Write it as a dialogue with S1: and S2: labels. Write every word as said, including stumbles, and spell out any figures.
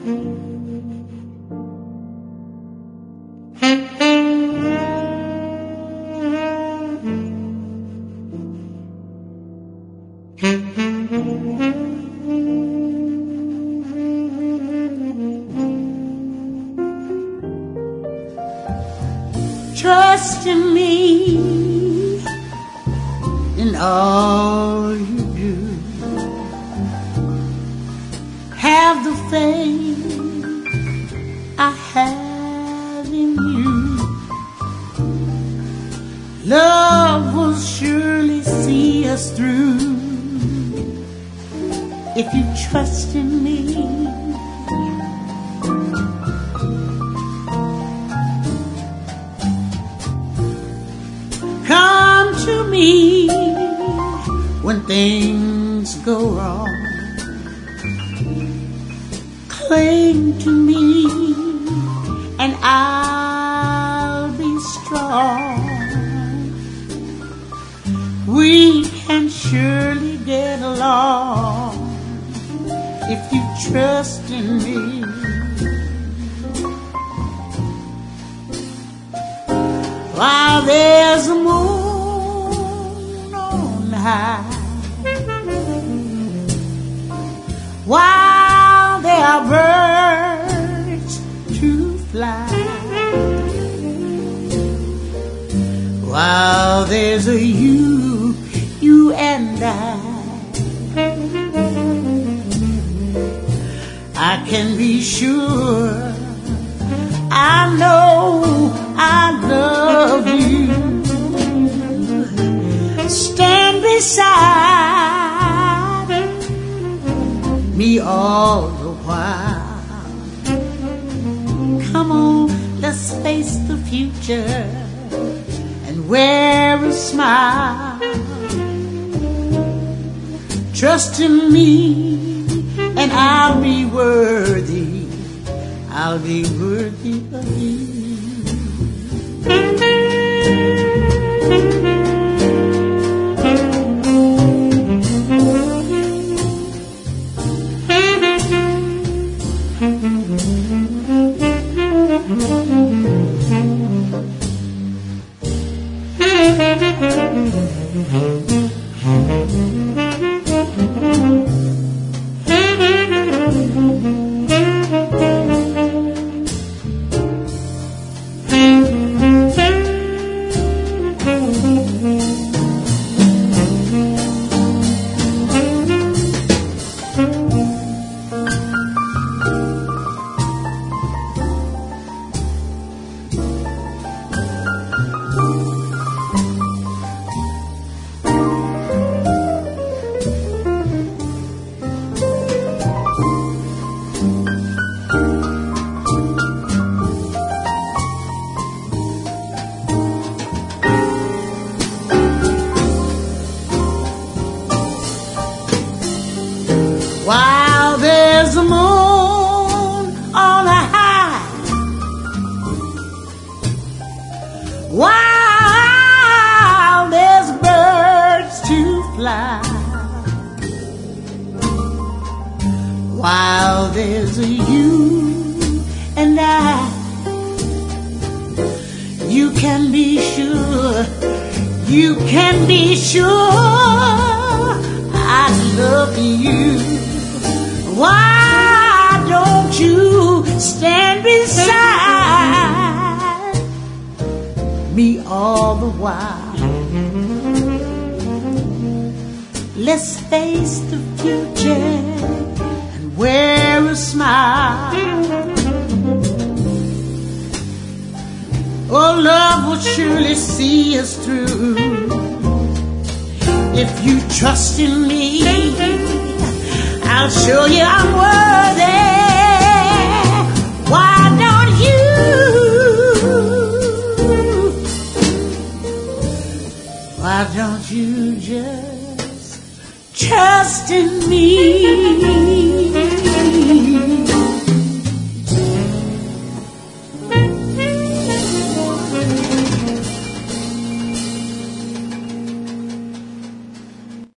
S1: Trust in me in all you do. Have the faith I have in you. Love will surely see us through if you trust in me. Come to me when things go wrong. Cling to me and I'll be strong. We can surely get along if you trust in me. While there's a moon on high, while there are birds to fly, while there's a you, you and I, I can be sure I know I love you. Stand beside me all the while. Come on, let's face the future and wear a smile. Trust in me and I'll be worthy. I'll be worthy of you. While there's a moon on a high, while there's birds to fly, while there's a you and I, you can be sure, you can be sure I love you. Why don't you stand beside me all the while? Let's face the future and wear a smile. Oh, love will surely see us through if you trust in me. I'll show you I'm worthy. Why don't you? Why don't you just trust in me?